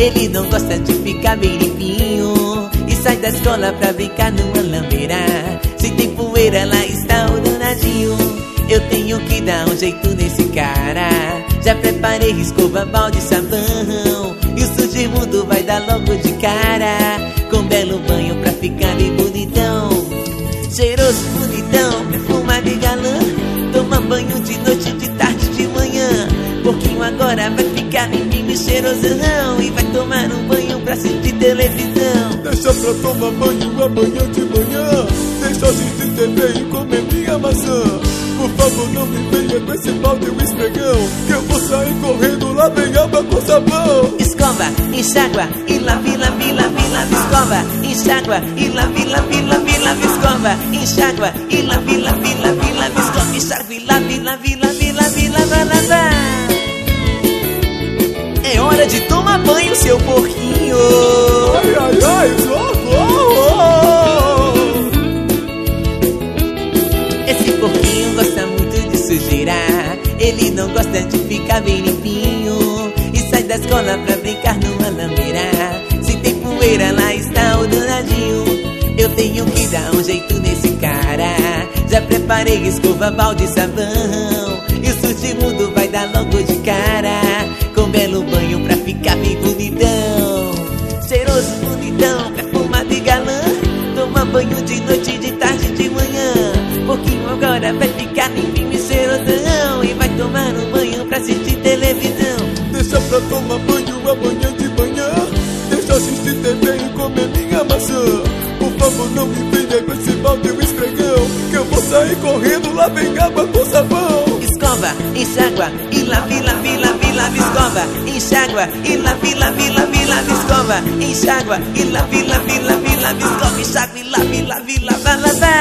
Ele não gosta de ficar bem limpinho e sai da escola pra brincar numa lambeira. Se tem poeira, lá está o danadinho. Eu tenho que dar um jeito nesse cara. Já preparei escova, balde e sabão, e o sujo imundo vai dar logo de cara. Com um belo banho pra ficar bem bonitão, cheiroso, bonitão, perfumado e galã. Toma banho de noite, de tarde, de manhã. Pouquinho agora vai ficar limpinho e cheirosão, e vai tomar um banho pra assistir televisão. Deixa pra tomar banho amanhã de manhã. Deixa assistir TV e comer minha maçã. Por favor, não me venha com esse balde e o esfregão, que eu vou sair correndo, lá vem água com sabão. Escova, enxágua e lave, lave, lave, lave. Escova, enxágua e lave, lave, lave, lave. Escova, enxágua e lave, lave, lave, lave. Escova, enxágua e lave, lave, lave, lave, lava, lava. É hora de tomar banho, seu porquinho. Ai, ai, ai, socorro! Esse porquinho gosta muito de sujeira. Ele não gosta de ficar bem limpinho e sai da escola pra brincar numa lambeira. Se tem poeira, lá está o danadinho. Eu tenho que dar um jeito nesse cara. Já preparei escova, balde e sabão, e o sujo imundo vai dar logo de cara. Com um belo banho pra ficar bem bonitão, cheiroso, bonitão, perfumado e galã. Toma banho de noite, de tarde, de manhã. Pouquinho agora vai ficar limpinho e cheirosão, e vai tomar um banho pra assistir televisão. Deixa pra tomar banho amanhã de manhã. Deixa assistir TV e comer minha maçã. Por favor, não me venha com esse balde e o esfregão, que eu vou sair correndo, lá vem água com sabão. Escova, enxágua e lave, lave, lave, lave. Escova, enxágua e lave, lave, lave, lave. Escova, enxágua e lave, lave, lave, lave. Escova, enxágua e lave, lave, lava, lava.